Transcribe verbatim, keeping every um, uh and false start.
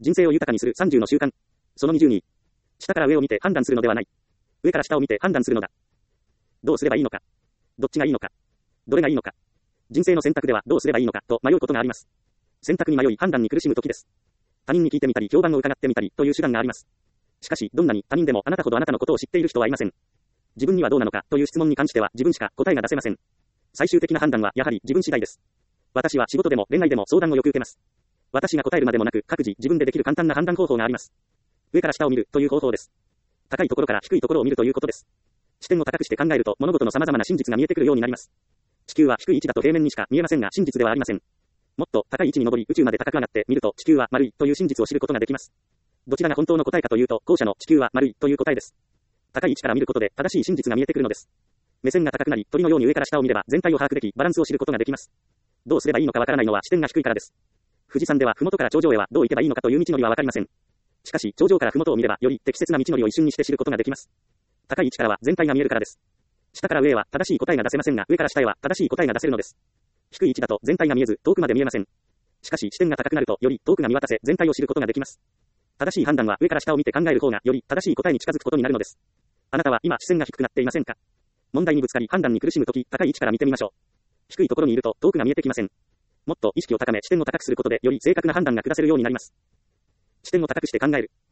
人生を豊かにするさんじゅうの習慣。そのにじゅうに。下から上を見て判断するのではない。上から下を見て判断するのだ。どうすればいいのか。どっちがいいのか。どれがいいのか。人生の選択ではどうすればいいのかと迷うことがあります。選択に迷い判断に苦しむ時です。他人に聞いてみたり評判を伺ってみたりという手段があります。しかし、どんなに他人でもあなたほどあなたのことを知っている人はいません。自分にはどうなのかという質問に関しては自分しか答えが出せません。最終的な判断はやはり自分次第です。私は仕事でも恋愛でも相談をよく受けます。私が答えるまでもなく各自自分でできる簡単な判断方法があります。上から下を見るという方法です。高いところから低いところを見るということです。視点を高くして考えると物事の様々な真実が見えてくるようになります。地球は低い位置だと平面にしか見えませんが真実ではありません。もっと高い位置に登り宇宙まで高く上がって見ると地球は丸いという真実を知ることができます。どちらが本当の答えかというと後者の地球は丸いという答えです。高い位置から見ることで正しい真実が見えてくるのです。目線が高くなり鳥のように上から下を見れば全体を把握できバランスを知ることができます。どうすればいいのかわからないのは視点が低いからです。富士山では麓から頂上へはどう行けばいいのかという道のりはわかりません。しかし頂上から麓を見ればより適切な道のりを一瞬にして知ることができます。高い位置からは全体が見えるからです。下から上へは正しい答えが出せませんが上から下へは正しい答えが出せるのです。低い位置だと全体が見えず遠くまで見えません。しかし視点が高くなるとより遠くが見渡せ全体を知ることができます。正しい判断は上から下を見て考える方がより正しい答えに近づくことになるのです。あなたは今視線が低くなっていませんか？問題にぶつかり判断に苦しむとき高い位置から見てみましょう。低いところにいると遠くが見えてきません。もっと意識を高め視点を高くすることでより正確な判断が下せるようになります。視点を高くして考える。